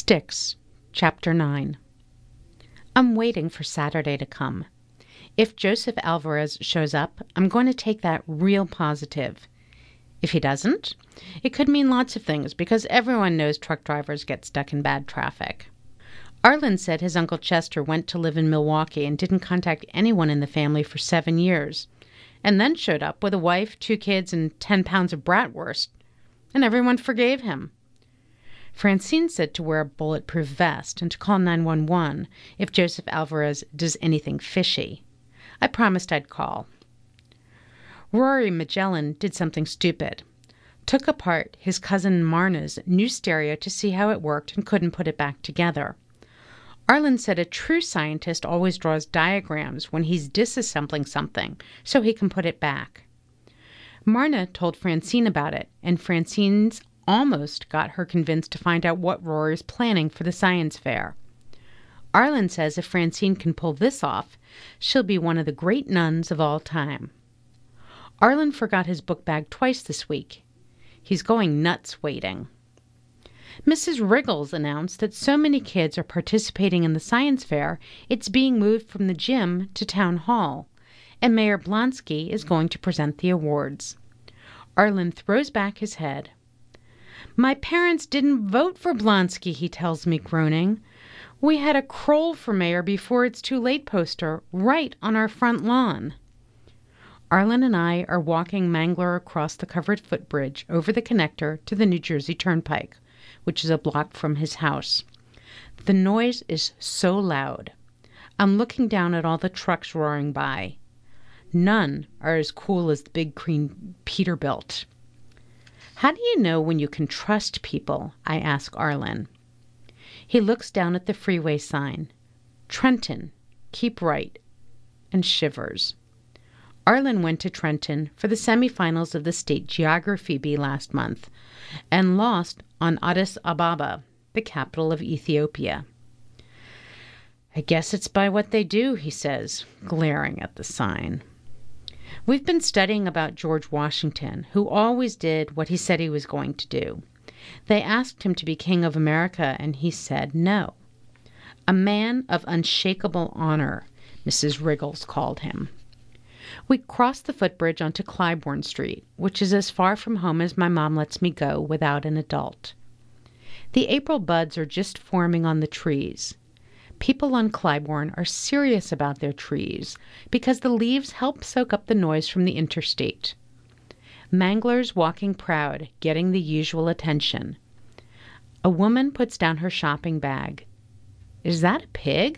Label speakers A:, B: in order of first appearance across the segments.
A: Sticks, Chapter 9. I'm waiting for Saturday to come. If Joseph Alvarez shows up, I'm going to take that real positive. If he doesn't, it could mean lots of things because everyone knows truck drivers get stuck in bad traffic. Arlen said his Uncle Chester went to live in Milwaukee and didn't contact anyone in the family for 7 years, and then showed up with a wife, 2 kids, and 10 pounds of bratwurst, and everyone forgave him. Francine said to wear a bulletproof vest and to call 911 if Joseph Alvarez does anything fishy. I promised I'd call. Rory Magellan did something stupid. Took apart his cousin Marna's new stereo to see how it worked and couldn't put it back together. Arlen said a true scientist always draws diagrams when he's disassembling something so he can put it back. Marna told Francine about it, and Francine's almost got her convinced to find out what Rory's planning for the science fair. Arlen says if Francine can pull this off, she'll be one of the great nuns of all time. Arlen forgot his book bag twice this week. He's going nuts waiting. Mrs. Riggles announced that so many kids are participating in the science fair, it's being moved from the gym to town hall, and Mayor Blonsky is going to present the awards. Arlen throws back his head. My parents didn't vote for Blonsky, he tells me, groaning. We had a Kroll for mayor before it's too late poster right on our front lawn. Arlen and I are walking Mangler across the covered footbridge over the connector to the New Jersey Turnpike, which is a block from his house. The noise is so loud. I'm looking down at all the trucks roaring by. None are as cool as the big green Peterbilt. How do you know when you can trust people? I ask Arlen. He looks down at the freeway sign. Trenton, keep right, and shivers. Arlen went to Trenton for the semifinals of the state geography bee last month and lost on Addis Ababa, the capital of Ethiopia. I guess it's by what they do, he says, glaring at the sign. We've been studying about George Washington, who always did what he said he was going to do. They asked him to be King of America, and he said no. A man of unshakable honor, Mrs. Riggles called him. We crossed the footbridge onto Clybourne Street, which is as far from home as my mom lets me go without an adult. The April buds are just forming on the trees. People on Clybourne are serious about their trees because the leaves help soak up the noise from the interstate. Mangler's walking proud, getting the usual attention. A woman puts down her shopping bag. Is that a pig?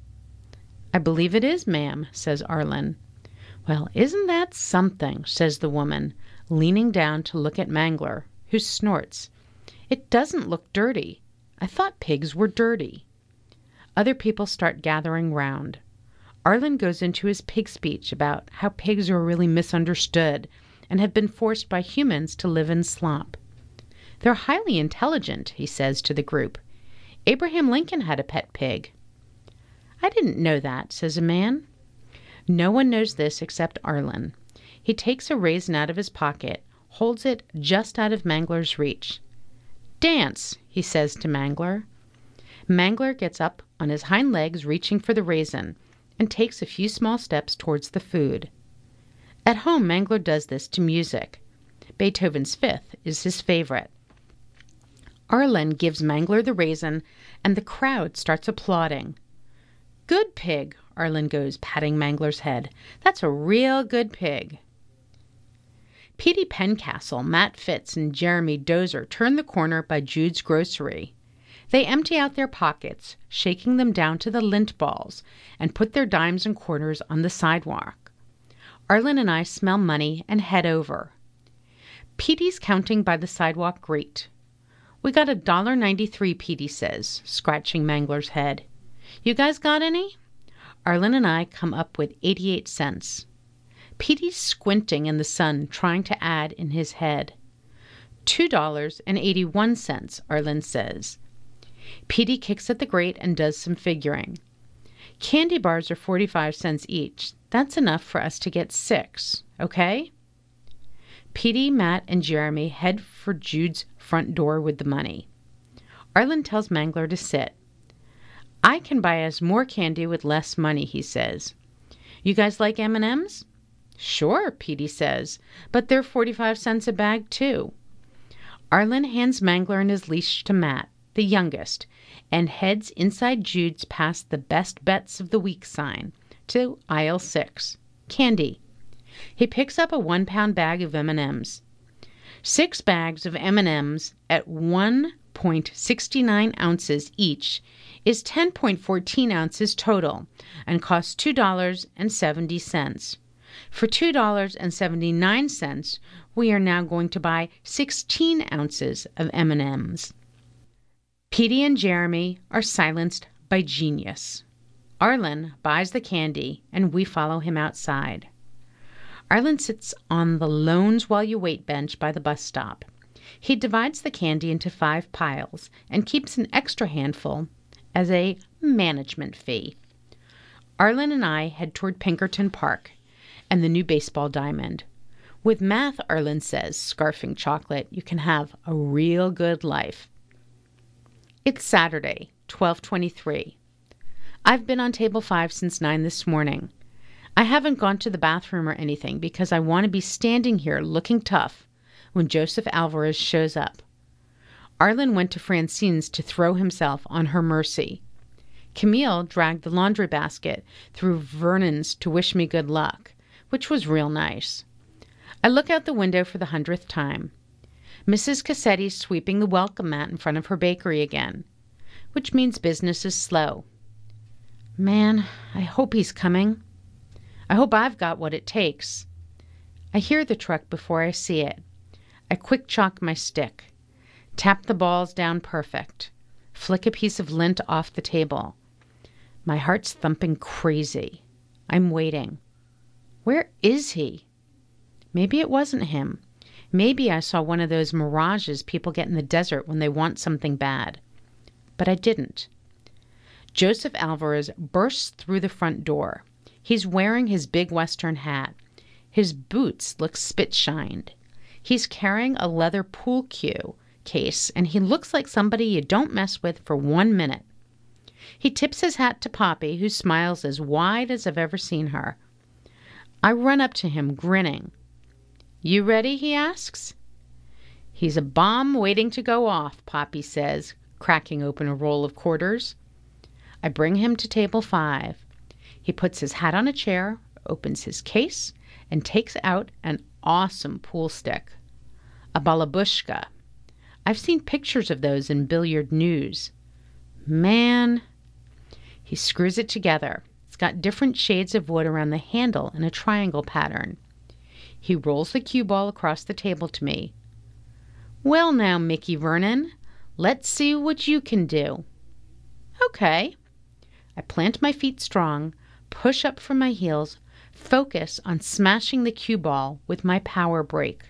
A: I believe it is, ma'am, says Arlen. Well, isn't that something, says the woman, leaning down to look at Mangler, who snorts. It doesn't look dirty. I thought pigs were dirty. Other people start gathering round. Arlen goes into his pig speech about how pigs are really misunderstood and have been forced by humans to live in slop. They're highly intelligent, he says to the group. Abraham Lincoln had a pet pig. I didn't know that, says a man. No one knows this except Arlen. He takes a raisin out of his pocket, holds it just out of Mangler's reach. Dance, he says to Mangler. Mangler gets up on his hind legs, reaching for the raisin, and takes a few small steps towards the food. At home, Mangler does this to music. Beethoven's Fifth is his favorite. Arlen gives Mangler the raisin, and the crowd starts applauding. Good pig, Arlen goes, patting Mangler's head. That's a real good pig. Petey Pencastle, Matt Fitz, and Jeremy Dozer turn the corner by Jude's Grocery. They empty out their pockets, shaking them down to the lint balls, and put their dimes and quarters on the sidewalk. Arlen and I smell money and head over. Petey's counting by the sidewalk grate. We got $1.93, Petey says, scratching Mangler's head. You guys got any? Arlen and I come up with 88 cents. Petey's squinting in the sun, trying to add in his head. $2.81, Arlen says. Petey kicks at the grate and does some figuring. Candy bars are 45 cents each. That's enough for us to get 6, okay? Petey, Matt, and Jeremy head for Jude's front door with the money. Arlen tells Mangler to sit. I can buy us more candy with less money, he says. You guys like M&Ms? Sure, Petey says, but they're 45 cents a bag, too. Arlen hands Mangler and his leash to Matt, the youngest, and heads inside Jude's past the best bets of the week sign to aisle 6, candy. He picks up a 1-pound bag of M&Ms. 6 bags of M&Ms at 1.69 ounces each is 10.14 ounces total and costs $2.70. For $2.79, we are now going to buy 16 ounces of M&Ms. Petey and Jeremy are silenced by genius. Arlen buys the candy, and we follow him outside. Arlen sits on the Loans While You Wait bench by the bus stop. He divides the candy into 5 piles and keeps an extra handful as a management fee. Arlen and I head toward Pinkerton Park and the new baseball diamond. With math, Arlen says, scarfing chocolate, you can have a real good life. It's Saturday, 12:23. I've been on table 5 since 9 this morning. I haven't gone to the bathroom or anything because I want to be standing here looking tough when Joseph Alvarez shows up. Arlen went to Francine's to throw himself on her mercy. Camille dragged the laundry basket through Vernon's to wish me good luck, which was real nice. I look out the window for the 100th time. Mrs. Cassetti's sweeping the welcome mat in front of her bakery again, which means business is slow. Man, I hope he's coming. I hope I've got what it takes. I hear the truck before I see it. I quick chalk my stick, tap the balls down perfect, flick a piece of lint off the table. My heart's thumping crazy. I'm waiting. Where is he? Maybe it wasn't him. Maybe I saw one of those mirages people get in the desert when they want something bad. But I didn't. Joseph Alvarez bursts through the front door. He's wearing his big Western hat. His boots look spit-shined. He's carrying a leather pool cue case, and he looks like somebody you don't mess with for 1 minute. He tips his hat to Poppy, who smiles as wide as I've ever seen her. I run up to him, grinning. You ready? He asks. He's a bomb waiting to go off, Poppy says, cracking open a roll of quarters. I bring him to table 5. He puts his hat on a chair, opens his case, and takes out an awesome pool stick. A balabushka. I've seen pictures of those in Billiard News. Man. He screws it together. It's got different shades of wood around the handle in a triangle pattern. He rolls the cue ball across the table to me. Well now, Mickey Vernon, let's see what you can do. Okay. I plant my feet strong, push up from my heels, focus on smashing the cue ball with my power brake.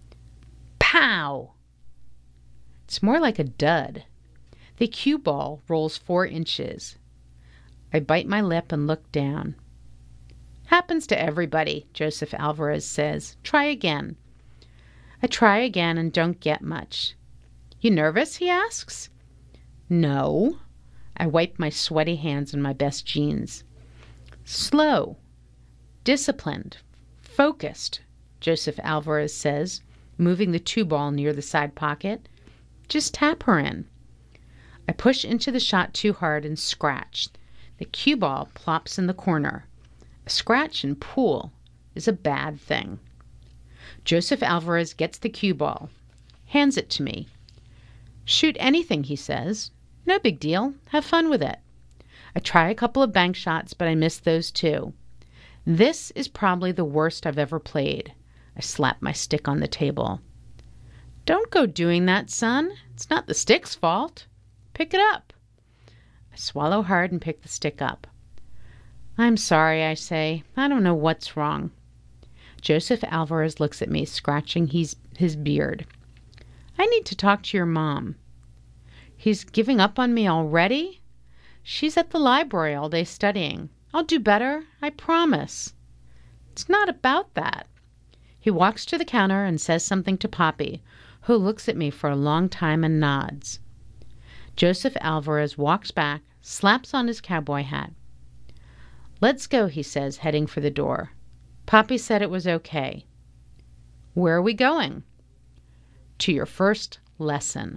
A: Pow! It's more like a dud. The cue ball rolls 4 inches. I bite my lip and look down. Happens to everybody, Joseph Alvarez says. Try again. I try again and don't get much. You nervous? He asks. No. I wipe my sweaty hands in my best jeans. Slow, disciplined, focused, Joseph Alvarez says, moving the 2-ball near the side pocket. Just tap her in. I push into the shot too hard and scratch. The cue ball plops in the corner. A scratch in pool is a bad thing. Joseph Alvarez gets the cue ball, hands it to me. Shoot anything, he says. No big deal. Have fun with it. I try a couple of bank shots, but I miss those too. This is probably the worst I've ever played. I slap my stick on the table. Don't go doing that, son. It's not the stick's fault. Pick it up. I swallow hard and pick the stick up. I'm sorry, I say. I don't know what's wrong. Joseph Alvarez looks at me, scratching his beard. I need to talk to your mom. He's giving up on me already? She's at the library all day studying. I'll do better, I promise. It's not about that. He walks to the counter and says something to Poppy, who looks at me for a long time and nods. Joseph Alvarez walks back, slaps on his cowboy hat. "Let's go," he says, heading for the door. "Poppy said it was okay." "Where are we going?" "To your first lesson."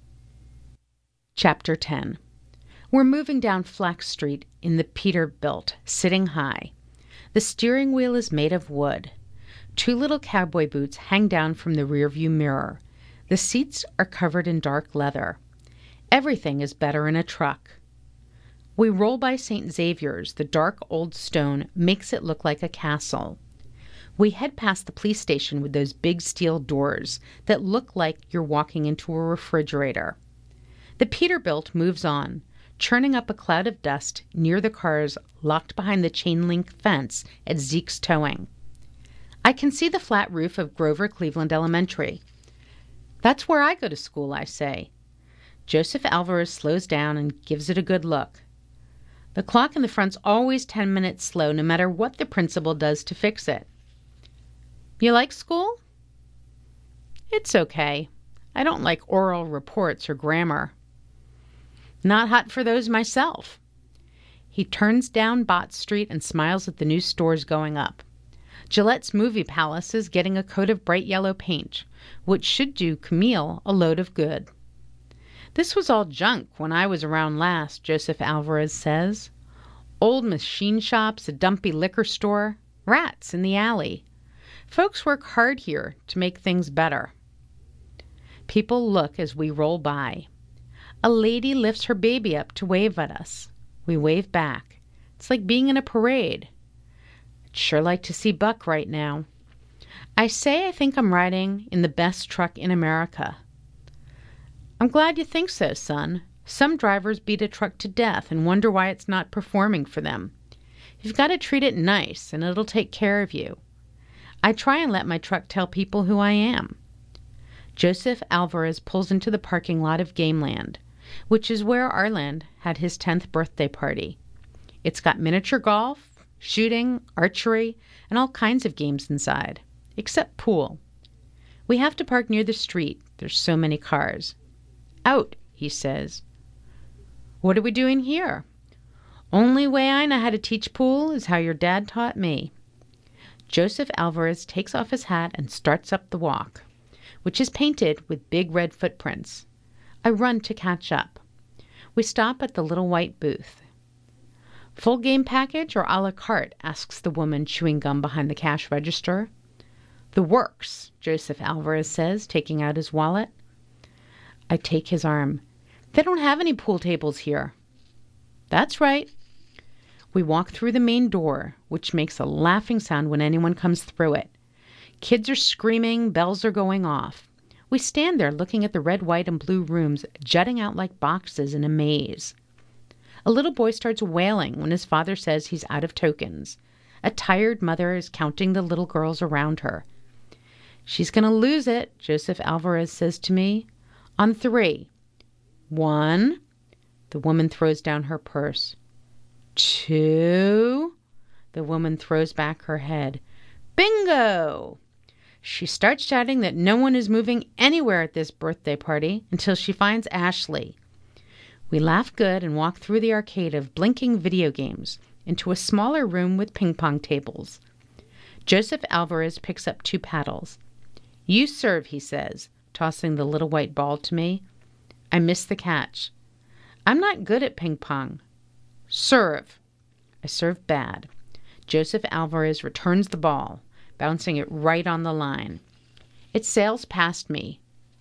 A: Chapter 10. We're moving down Flack Street in the Peterbilt, sitting high. The steering wheel is made of wood. 2 little cowboy boots hang down from the rearview mirror. The seats are covered in dark leather. Everything is better in a truck. We roll by St. Xavier's. The dark old stone makes it look like a castle. We head past the police station with those big steel doors that look like you're walking into a refrigerator. The Peterbilt moves on, churning up a cloud of dust near the cars locked behind the chain-link fence at Zeke's Towing. I can see the flat roof of Grover Cleveland Elementary. "That's where I go to school," I say. Joseph Alvarez slows down and gives it a good look. "The clock in the front's always 10 minutes slow, no matter what the principal does to fix it." "You like school?" "It's okay. I don't like oral reports or grammar." "Not hot for those myself." He turns down Bott Street and smiles at the new stores going up. Gillette's Movie Palace is getting a coat of bright yellow paint, which should do Camille a load of good. "This was all junk when I was around last," Joseph Alvarez says. "Old machine shops, a dumpy liquor store, rats in the alley. Folks work hard here to make things better." People look as we roll by. A lady lifts her baby up to wave at us. We wave back. It's like being in a parade. I'd sure like to see Buck right now. I say I think I'm riding in the best truck in America. "I'm glad you think so, son. Some drivers beat a truck to death and wonder why it's not performing for them. You've got to treat it nice, and it'll take care of you. I try and let my truck tell people who I am." Joseph Alvarez pulls into the parking lot of Gameland, which is where Arland had his 10th birthday party. It's got miniature golf, shooting, archery, and all kinds of games inside, except pool. We have to park near the street. There's so many cars. "Out," he says. "What are we doing here?" "Only way I know how to teach pool is how your dad taught me." Joseph Alvarez takes off his hat and starts up the walk, which is painted with big red footprints. I run to catch up. We stop at the little white booth. "Full game package or a la carte?" asks the woman chewing gum behind the cash register. "The works," Joseph Alvarez says, taking out his wallet. I take his arm. "They don't have any pool tables here." "That's right." We walk through the main door, which makes a laughing sound when anyone comes through it. Kids are screaming, bells are going off. We stand there looking at the red, white, and blue rooms jutting out like boxes in a maze. A little boy starts wailing when his father says he's out of tokens. A tired mother is counting the little girls around her. "She's going to lose it," Joseph Alvarez says to me. "On 3. 1. The woman throws down her purse. 2. The woman throws back her head. "Bingo!" She starts shouting that no one is moving anywhere at this birthday party until she finds Ashley. We laugh good and walk through the arcade of blinking video games into a smaller room with ping pong tables. Joseph Alvarez picks up 2 paddles. "You serve," he says, tossing the little white ball to me. I miss the catch. "I'm not good at ping pong." "Serve." I serve bad. Joseph Alvarez returns the ball, bouncing it right on the line. It sails past me.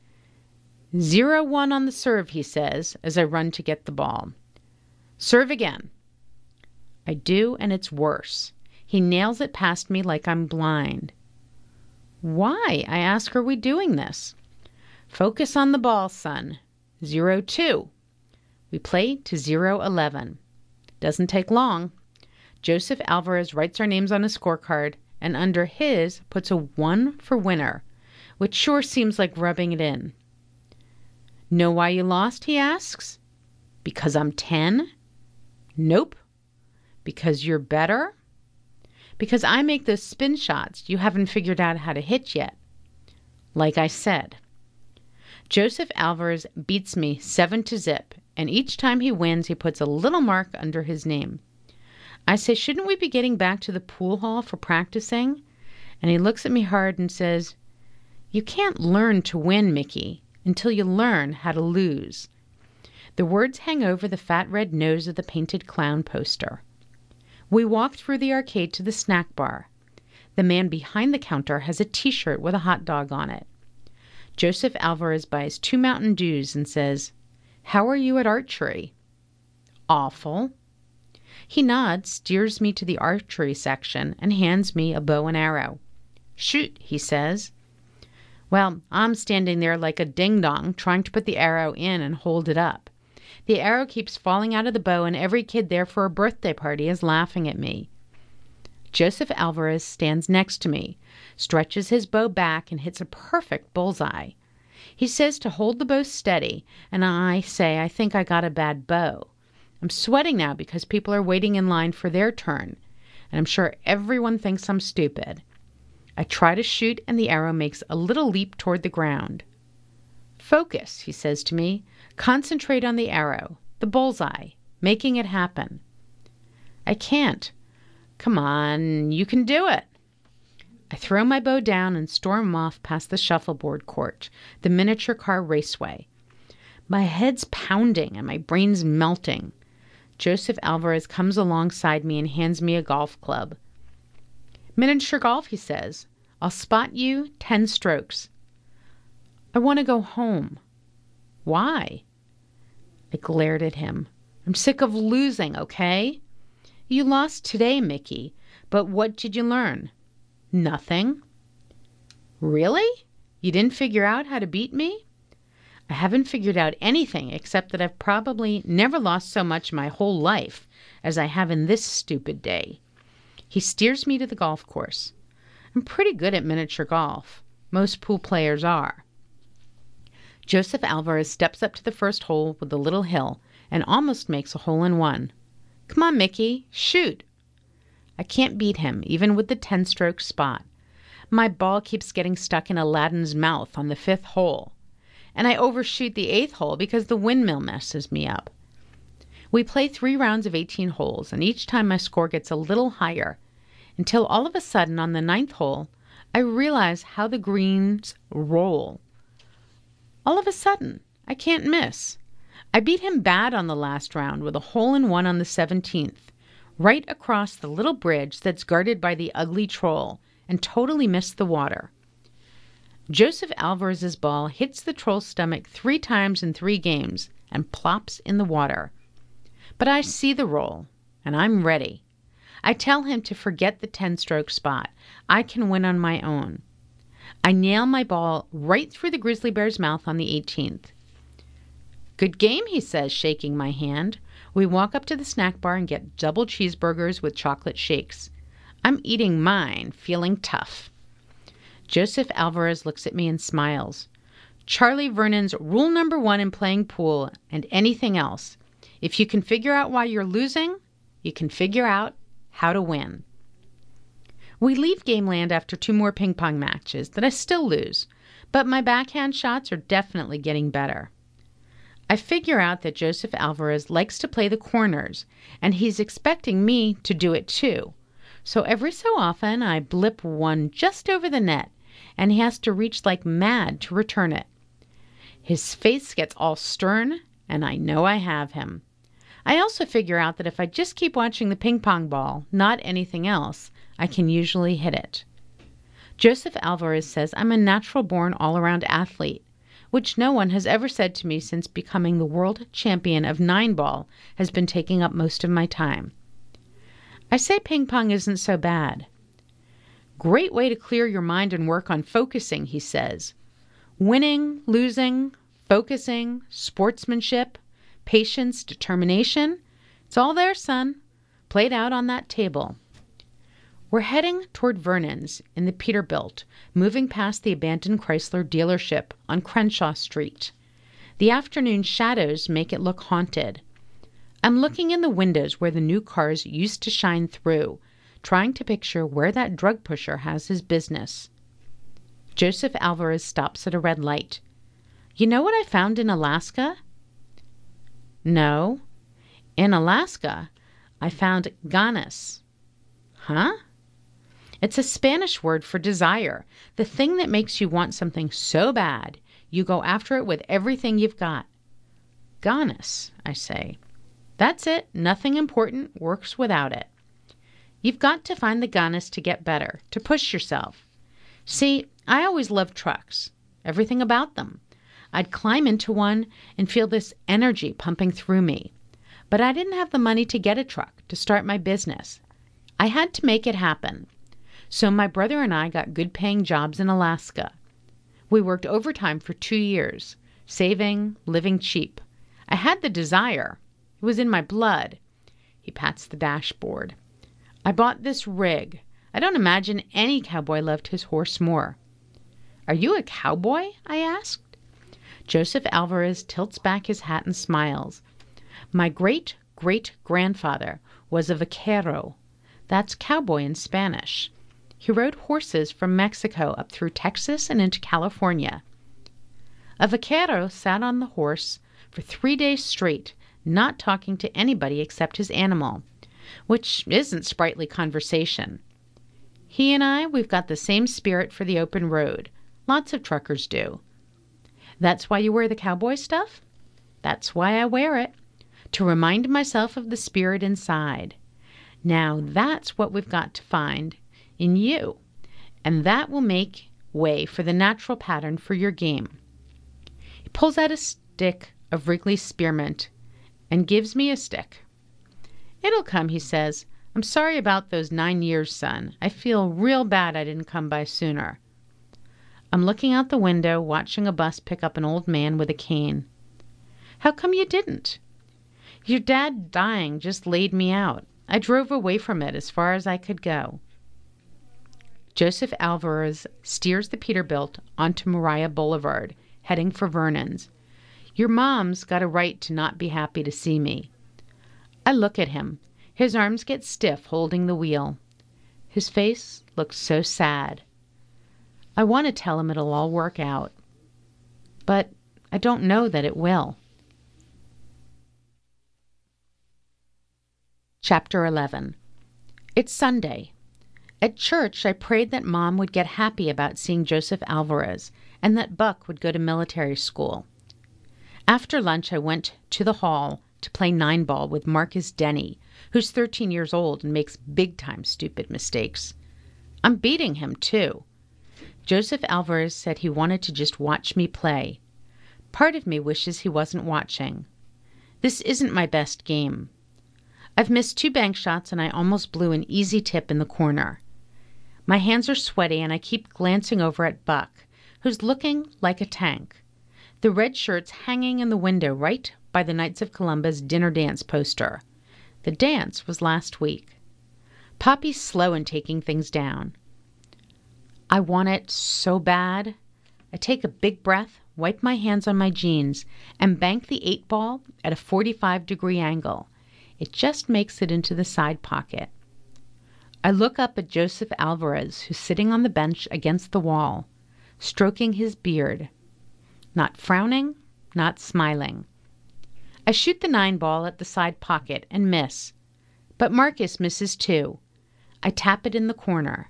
A: 0-1 on the serve, he says, as I run to get the ball. "Serve again." I do, and it's worse. He nails it past me like I'm blind. "Why," I ask, "are we doing this?" "Focus on the ball, son. 0-2. We play to 0-11. Doesn't take long. Joseph Alvarez writes our names on a scorecard, and under his puts a 1 for winner, which sure seems like rubbing it in. "Know why you lost?" he asks. "Because I'm 10? "Nope." "Because you're better?" "Because I make those spin shots you haven't figured out how to hit yet." Like I said. Joseph Alvarez beats me 7-0, and each time he wins, he puts a little mark under his name. I say, shouldn't we be getting back to the pool hall for practicing? And he looks at me hard and says, you can't learn to win, Mickey, until you learn how to lose. The words hang over the fat red nose of the painted clown poster. We walk through the arcade to the snack bar. The man behind the counter has a T-shirt with a hot dog on it. Joseph Alvarez buys 2 Mountain Dews and says, how are you at archery? Awful. He nods, steers me to the archery section, and hands me a bow and arrow. Shoot, he says. Well, I'm standing there like a ding-dong, trying to put the arrow in and hold it up. The arrow keeps falling out of the bow, and every kid there for a birthday party is laughing at me. Joseph Alvarez stands next to me, stretches his bow back, and hits a perfect bullseye. He says to hold the bow steady, and I say I think I got a bad bow. I'm sweating now because people are waiting in line for their turn, and I'm sure everyone thinks I'm stupid. I try to shoot, and the arrow makes a little leap toward the ground. Focus, he says to me. Concentrate on the arrow, the bullseye, making it happen. I can't. Come on, you can do it. I throw my bow down and storm off past the shuffleboard court, the miniature car raceway. My head's pounding and my brain's melting. Joseph Alvarez comes alongside me and hands me a golf club. Miniature golf, he says. I'll spot you 10 strokes. I want to go home. Why? I glared at him. I'm sick of losing, okay? You lost today, Mickey, but what did you learn? Nothing. Really? You didn't figure out how to beat me? I haven't figured out anything except that I've probably never lost so much in my whole life as I have in this stupid day. He steers me to the golf course. I'm pretty good at miniature golf. Most pool players are. Joseph Alvarez steps up to the first hole with a little hill and almost makes a hole-in-one. Come on, Mickey, shoot. I can't beat him, even with the 10-stroke spot. My ball keeps getting stuck in Aladdin's mouth on the 5th hole, and I overshoot the 8th hole because the windmill messes me up. We play 3 rounds of 18 holes, and each time my score gets a little higher, until all of a sudden on the 9th hole, I realize how the greens roll. All of a sudden, I can't miss. I beat him bad on the last round with a hole-in-one on the 17th, right across the little bridge that's guarded by the ugly troll, and totally missed the water. Joseph Alvarez's ball hits the troll's stomach 3 times in 3 games and plops in the water. But I see the roll, and I'm ready. I tell him to forget the 10-stroke spot. I can win on my own. I nail my ball right through the grizzly bear's mouth on the 18th. Good game, he says, shaking my hand. We walk up to the snack bar and get double cheeseburgers with chocolate shakes. I'm eating mine, feeling tough. Joseph Alvarez looks at me and smiles. Charlie Vernon's rule number 1 in playing pool and anything else. If you can figure out why you're losing, you can figure out how to win. We leave Gameland after 2 more ping pong matches that I still lose, but my backhand shots are definitely getting better. I figure out that Joseph Alvarez likes to play the corners, and he's expecting me to do it too. So every so often I blip one just over the net, and he has to reach like mad to return it. His face gets all stern, and I know I have him. I also figure out that if I just keep watching the ping pong ball, not anything else, I can usually hit it. Joseph Alvarez says I'm a natural-born all-around athlete, which no one has ever said to me since becoming the world champion of 9-ball has been taking up most of my time. I say ping pong isn't so bad. Great way to clear your mind and work on focusing, he says. Winning, losing, focusing, sportsmanship, patience, determination. It's all there, son. Played out on that table. We're heading toward Vernon's in the Peterbilt, moving past the abandoned Chrysler dealership on Crenshaw Street. The afternoon shadows make it look haunted. I'm looking in the windows where the new cars used to shine through, trying to picture where that drug pusher has his business. Joseph Alvarez stops at a red light. You know what I found in Alaska? No. In Alaska, I found ganas. Huh? It's a Spanish word for desire, the thing that makes you want something so bad, you go after it with everything you've got. Ganas, I say. That's it. Nothing important works without it. You've got to find the ganas to get better, to push yourself. See, I always loved trucks, everything about them. I'd climb into one and feel this energy pumping through me. But I didn't have the money to get a truck, to start my business. I had to make it happen. So my brother and I got good-paying jobs in Alaska. We worked overtime for 2 years, saving, living cheap. I had the desire. It was in my blood. He pats the dashboard. I bought this rig. I don't imagine any cowboy loved his horse more. Are you a cowboy? I asked. Joseph Alvarez tilts back his hat and smiles. My great-great-grandfather was a vaquero. That's cowboy in Spanish. He rode horses from Mexico up through Texas and into California. A vaquero sat on the horse for 3 days straight, not talking to anybody except his animal, which isn't sprightly conversation. He and I, we've got the same spirit for the open road. Lots of truckers do. That's why you wear the cowboy stuff? That's why I wear it, to remind myself of the spirit inside. Now that's what we've got to find in you, and that will make way for the natural pattern for your game. He pulls out a stick of Wrigley's spearmint and gives me a stick. It'll come, he says. I'm sorry about those 9 years, son. I feel real bad I didn't come by sooner. I'm looking out the window, watching a bus pick up an old man with a cane. How come you didn't? Your dad dying just laid me out. I drove away from it as far as I could go. Joseph Alvarez steers the Peterbilt onto Moriah Boulevard, heading for Vernon's. Your mom's got a right to not be happy to see me. I look at him. His arms get stiff holding the wheel. His face looks so sad. I want to tell him it'll all work out. But I don't know that it will. Chapter 11. It's Sunday. At church, I prayed that Mom would get happy about seeing Joseph Alvarez and that Buck would go to military school. After lunch, I went to the hall to play 9-ball with Marcus Denny, who's 13 years old and makes big-time stupid mistakes. I'm beating him, too. Joseph Alvarez said he wanted to just watch me play. Part of me wishes he wasn't watching. This isn't my best game. I've missed 2 bank shots and I almost blew an easy tip in the corner. My hands are sweaty and I keep glancing over at Buck, who's looking like a tank. The red shirt's hanging in the window right by the Knights of Columbus dinner dance poster. The dance was last week. Poppy's slow in taking things down. I want it so bad. I take a big breath, wipe my hands on my jeans, and bank the 8-ball at a 45-degree angle. It just makes it into the side pocket. I look up at Joseph Alvarez, who's sitting on the bench against the wall, stroking his beard. Not frowning, not smiling. I shoot the 9-ball at the side pocket and miss. But Marcus misses too. I tap it in the corner.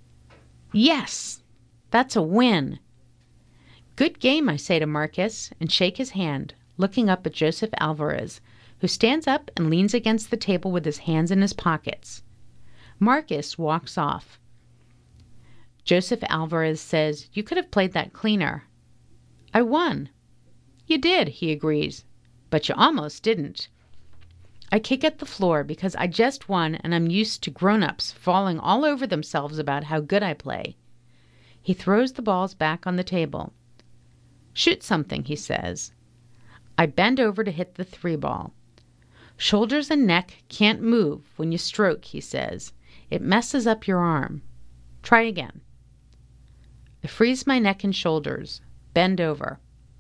A: Yes! That's a win! Good game, I say to Marcus, and shake his hand, looking up at Joseph Alvarez, who stands up and leans against the table with his hands in his pockets. Marcus walks off. Joseph Alvarez says, "You could have played that cleaner." I won. You did, he agrees, but you almost didn't. I kick at the floor because I just won and I'm used to grown-ups falling all over themselves about how good I play. He throws the balls back on the table. Shoot something, he says. I bend over to hit the 3-ball. Shoulders and neck can't move when you stroke, he says. It messes up your arm. Try again. I freeze my neck and shoulders. Bend over.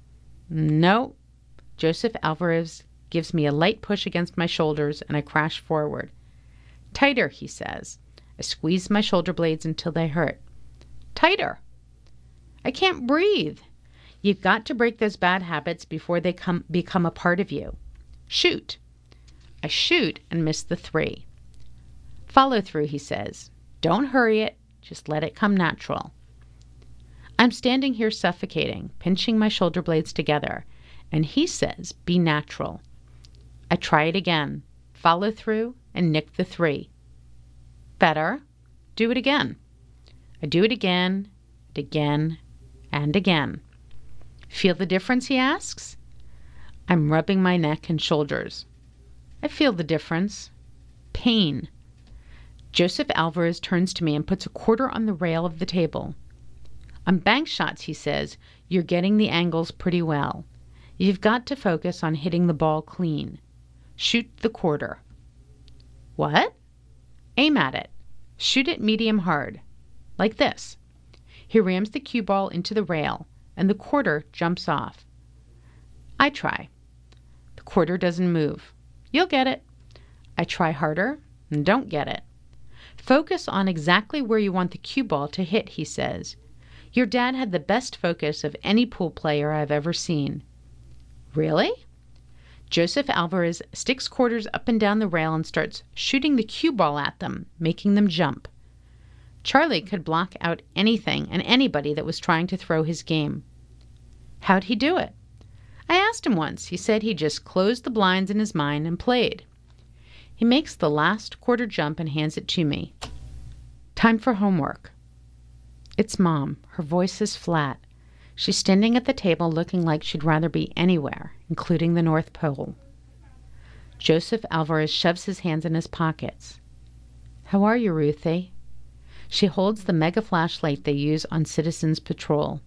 A: No. Joseph Alvarez gives me a light push against my shoulders and I crash forward. Tighter, he says. I squeeze my shoulder blades until they hurt. Tighter. I can't breathe. You've got to break those bad habits before they become a part of you. Shoot. I shoot and miss the 3. Follow through, he says. Don't hurry it. Just let it come natural. I'm standing here suffocating, pinching my shoulder blades together, and he says, be natural. I try it again, follow through, and nick the 3. Better. Do it again. I do it again, and again, and again. Feel the difference, he asks. I'm rubbing my neck and shoulders. I feel the difference. Pain. Joseph Alvarez turns to me and puts a quarter on the rail of the table. On bank shots, he says, you're getting the angles pretty well. You've got to focus on hitting the ball clean. Shoot the quarter. What? Aim at it. Shoot it medium hard. Like this. He rams the cue ball into the rail, and the quarter jumps off. I try. The quarter doesn't move. You'll get it. I try harder and don't get it. Focus on exactly where you want the cue ball to hit, he says. Your dad had the best focus of any pool player I've ever seen. Really? Joseph Alvarez sticks quarters up and down the rail and starts shooting the cue ball at them, making them jump. Charlie could block out anything and anybody that was trying to throw his game. How'd he do it? I asked him once. He said he just closed the blinds in his mind and played. He makes the last quarter jump and hands it to me. Time for homework. It's Mom. Her voice is flat. She's standing at the table looking like she'd rather be anywhere, including the North Pole. Joseph Alvarez shoves his hands in his pockets. How are you, Ruthie? She holds the mega flashlight they use on Citizens Patrol.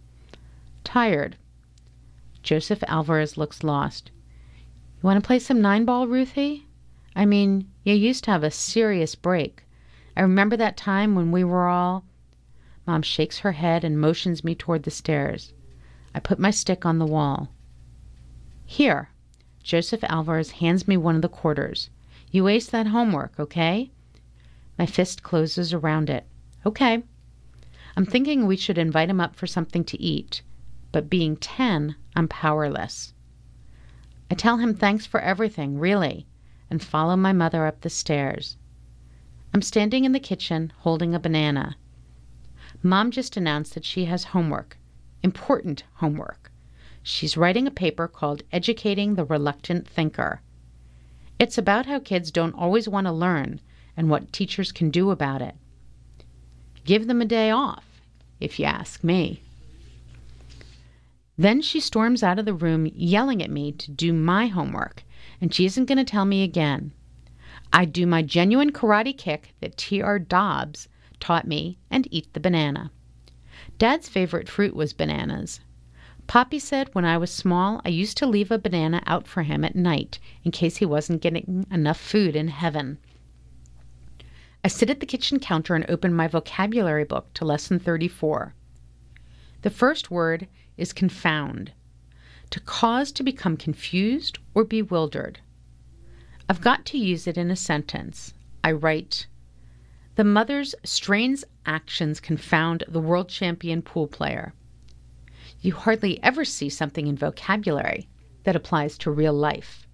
A: Tired. Joseph Alvarez looks lost. You want to play some 9-ball, Ruthie? I mean, you used to have a serious break. I remember that time when we were all... Mom shakes her head and motions me toward the stairs. I put my stick on the wall. Here. Joseph Alvarez hands me one of the quarters. You ace that homework, okay? My fist closes around it. Okay. I'm thinking we should invite him up for something to eat. But being 10, I'm powerless. I tell him thanks for everything, really, and follow my mother up the stairs. I'm standing in the kitchen holding a banana. Mom just announced that she has homework. Important homework. She's writing a paper called Educating the Reluctant Thinker. It's about how kids don't always want to learn and what teachers can do about it. Give them a day off, if you ask me. Then she storms out of the room yelling at me to do my homework, and she isn't going to tell me again. I do my genuine karate kick that T.R. Dobbs taught me and eat the banana. Dad's favorite fruit was bananas. Poppy said when I was small, I used to leave a banana out for him at night in case he wasn't getting enough food in heaven. I sit at the kitchen counter and open my vocabulary book to lesson 34. The first word is confound. To cause to become confused or bewildered. I've got to use it in a sentence. I write, the mother's strange actions confound the world champion pool player. You hardly ever see something in vocabulary that applies to real life.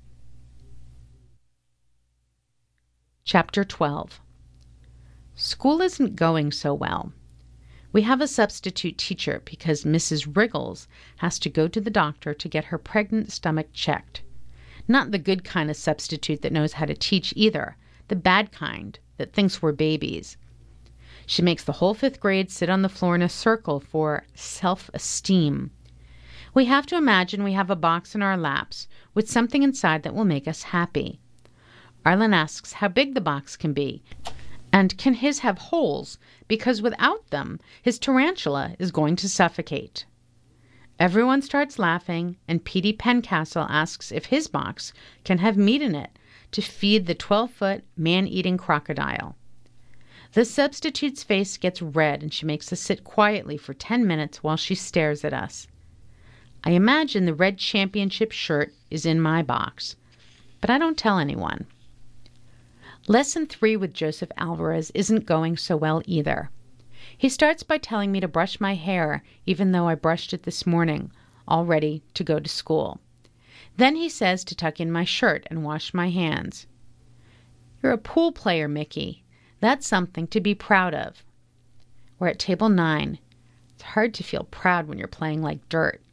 A: Chapter 12. School isn't going so well. We have a substitute teacher because Mrs. Wriggles has to go to the doctor to get her pregnant stomach checked. Not the good kind of substitute that knows how to teach either, the bad kind that thinks we're babies. She makes the whole 5th grade sit on the floor in a circle for self-esteem. We have to imagine we have a box in our laps with something inside that will make us happy. Arlen asks how big the box can be, and can his have holes, because without them, his tarantula is going to suffocate. Everyone starts laughing, and Petey Pencastle asks if his box can have meat in it to feed the 12-foot man-eating crocodile. The substitute's face gets red, and she makes us sit quietly for 10 minutes while she stares at us. I imagine the red championship shirt is in my box, but I don't tell anyone. Lesson 3 with Joseph Alvarez isn't going so well either. He starts by telling me to brush my hair, even though I brushed it this morning, all ready to go to school. Then he says to tuck in my shirt and wash my hands. You're a pool player, Mickey. That's something to be proud of. We're at table 9. It's hard to feel proud when you're playing like dirt.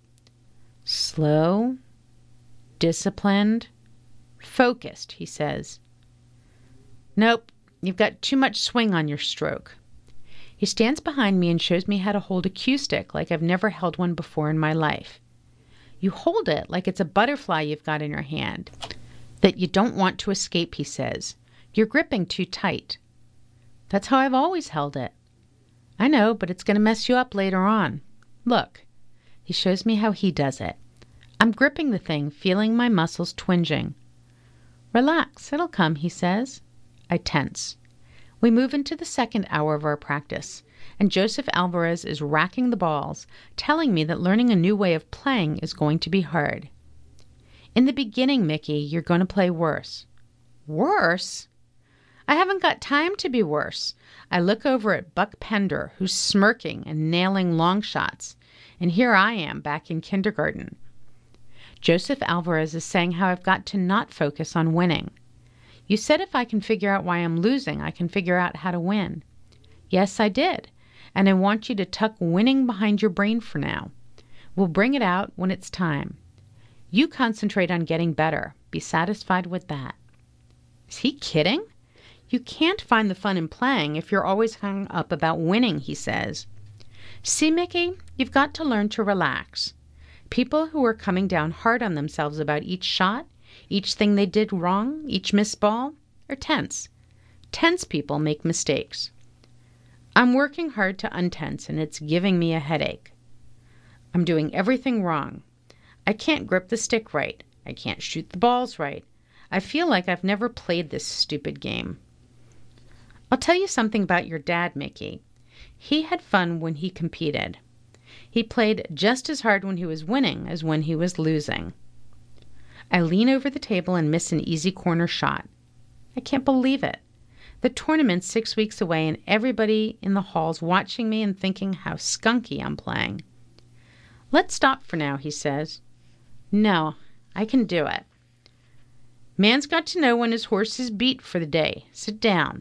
A: Slow, disciplined, focused, he says. Nope, you've got too much swing on your stroke. He stands behind me and shows me how to hold a cue stick like I've never held one before in my life. You hold it like it's a butterfly you've got in your hand that you don't want to escape, he says. You're gripping too tight. That's how I've always held it. I know, but it's going to mess you up later on. Look. He shows me how he does it. I'm gripping the thing, feeling my muscles twinging. Relax, it'll come, he says. I tense. We move into the second hour of our practice, and Joseph Alvarez is racking the balls, telling me that learning a new way of playing is going to be hard. In the beginning, Mickey, you're going to play worse. Worse? I haven't got time to be worse. I look over at Buck Pender, who's smirking and nailing long shots, and here I am back in kindergarten. Joseph Alvarez is saying how I've got to not focus on winning. You said if I can figure out why I'm losing, I can figure out how to win. Yes, I did. And I want you to tuck winning behind your brain for now. We'll bring it out when it's time. You concentrate on getting better. Be satisfied with that. Is he kidding? You can't find the fun in playing if you're always hung up about winning, he says. See, Mickey, you've got to learn to relax. People who are coming down hard on themselves about each shot, each thing they did wrong, each missed ball, are tense. Tense people make mistakes. I'm working hard to untense, and it's giving me a headache. I'm doing everything wrong. I can't grip the stick right. I can't shoot the balls right. I feel like I've never played this stupid game. I'll tell you something about your dad, Mickey. He had fun when he competed. He played just as hard when he was winning as when he was losing. I lean over the table and miss an easy corner shot. I can't believe it. The tournament's 6 weeks away and everybody in the hall's watching me and thinking how skunky I'm playing. Let's stop for now, he says. No, I can do it. Man's got to know when his horse is beat for the day. Sit down.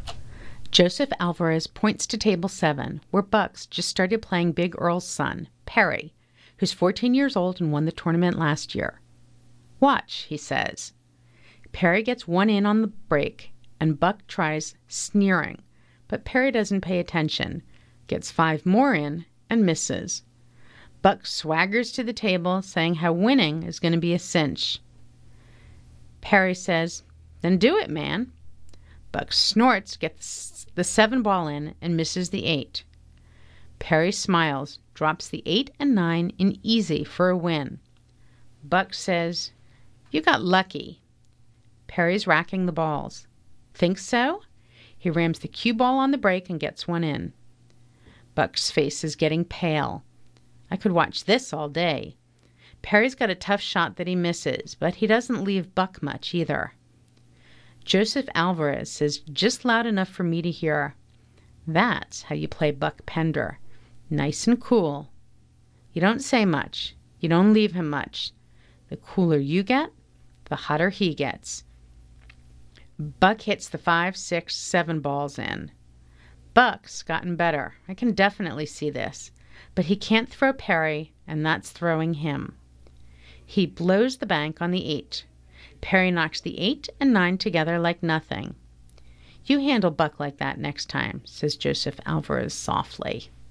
A: Joseph Alvarez points to table 7, where Bucks just started playing Big Earl's son, Perry, who's 14 years old and won the tournament last year. Watch, he says. Perry gets one in on the break, and Buck tries sneering, but Perry doesn't pay attention, gets 5 more in, and misses. Buck swaggers to the table, saying how winning is going to be a cinch. Perry says, then do it, man. Buck snorts, gets the 7 ball in, and misses the 8. Perry smiles, drops the 8 and 9 in easy for a win. Buck says, you got lucky. Perry's racking the balls. Think so? He rams the cue ball on the break and gets one in. Buck's face is getting pale. I could watch this all day. Perry's got a tough shot that he misses, but he doesn't leave Buck much either. Joseph Alvarez says just loud enough for me to hear, that's how you play Buck Pender. Nice and cool. You don't say much. You don't leave him much. The cooler you get, the hotter he gets. Buck hits the 5, 6, 7 balls in. Buck's gotten better. I can definitely see this. But he can't throw Perry, and that's throwing him. He blows the bank on the 8. Perry knocks the 8 and 9 together like nothing. You handle Buck like that next time, says Joseph Alvarez softly.